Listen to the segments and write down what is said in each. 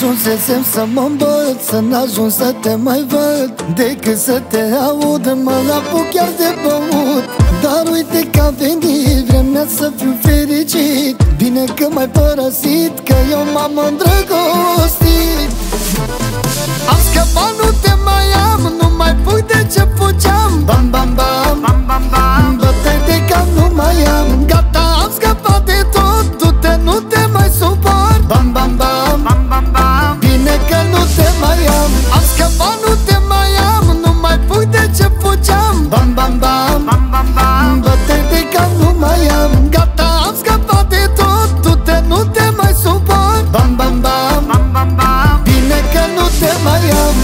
Ajunsesem să mă îmbăt, să n-ajung să te mai văd. Decât să te aud, mă apuc chiar de băut. Dar uite că a venit vremea să fiu fericit. Bine că m-ai părăsit, că eu m-am îndrăgostit. Am scăpat, nu te mai am, nu mai pui de ce fugeam. Bam, bam, bam, bam, bam, bam. Bătăi de cap nu mai am. Gata, am scăpat de tot, du-te, nu te mai suport. Bam, bam, bam, bam, bam, bam. Bine că nu te mai am. Am scăpat, nu te mai am, nu mai pui de ce fugeam. Bam, bam, bam, bam, bam, bam. Bătăi de cap nu mai am. Gata, am scăpat de tot, du-te, nu te mai suport. Bam, bam, bam, bam, bam, bam. Bine că nu te mai am.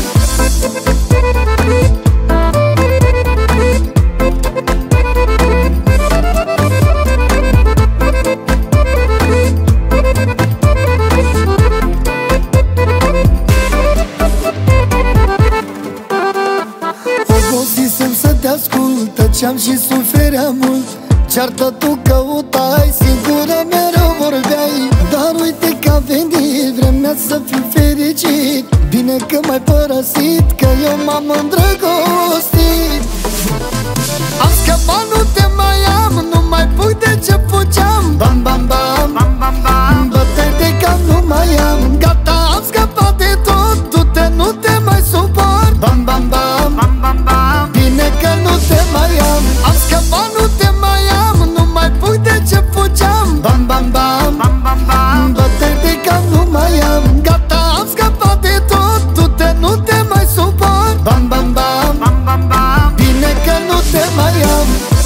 Obosisem să te ascult, tăceam și sufeream mult. Ceartă tu căutai, sigură mereu vorbeai. Dar uite că a venit vremea să fiu fericit. Bine că m-ai părăsit, că eu m-am îndrăgostit. Am scăpat, nu te mai am, nu mai pui de ce fugeam. Bam, bam, bam, bam, bam, bam. Bătăi de cap nu mai am. Gata, am scăpat de tot, du-te, nu te mai suport. Bam, bam, bam, bam, bam, bam. Bine că nu te mai am. Am scăpat, nu te mai am, nu mai pui de ce fugeam. Bam, bam, bam, bam, bam, bam. Bătăi de cap nu mai am. Gata, am scăpat de tot, du-te, nu te mai suport. Bam, bam, bam, bam, bam, bam. Bine că nu te mai am.